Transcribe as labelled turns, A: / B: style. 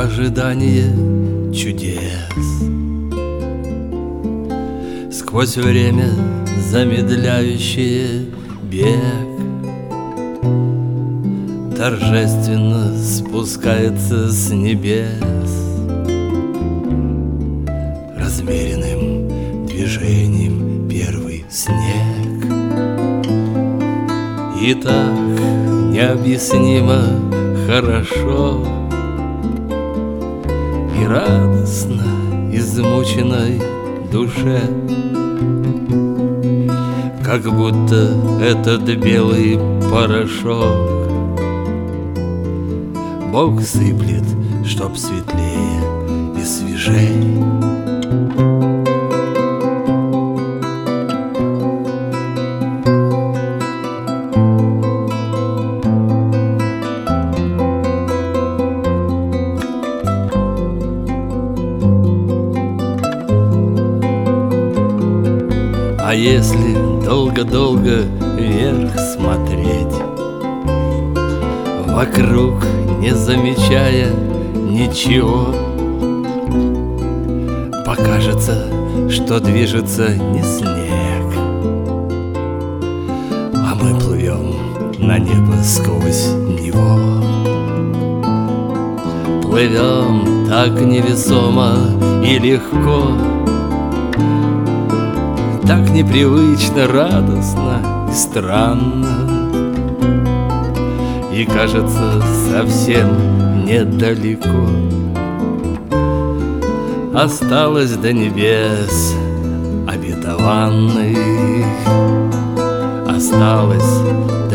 A: ожидание чудес. Сквозь время замедляющее бег торжественно спускается с небес размеренным движением первый снег. И так необъяснимо хорошо и радостно измученной душе, как будто этот белый порошок Бог сыплет, чтоб светлее и свежей. А если долго-долго вверх смотреть, вокруг не замечая ничего, покажется, что движется не снег, а мы плывем на небо сквозь него. Плывем так невесомо и легко, так непривычно, радостно и странно, и кажется совсем недалеко. Осталось до небес обетованных, осталось